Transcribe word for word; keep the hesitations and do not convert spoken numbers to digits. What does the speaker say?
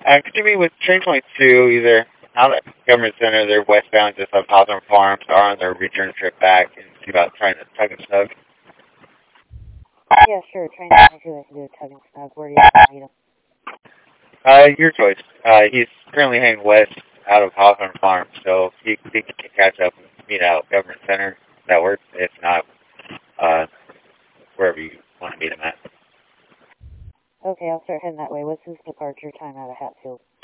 Uh, could you meet with train twenty-two either out at Government Center, they're westbound just off Hawthorne Farms, or on their return trip back and see about trying to tug and snug? Yeah, sure. Train twenty-two, I can do a tug and snug. Where do you want to meet him? Uh, your choice. Uh, he's currently heading west out of Hawthorne Farms, so he, he can catch up and meet out Government Center. That works. If not, uh, wherever you want to meet him at. Okay, I'll start heading that way. What's his departure time out of Hatfield?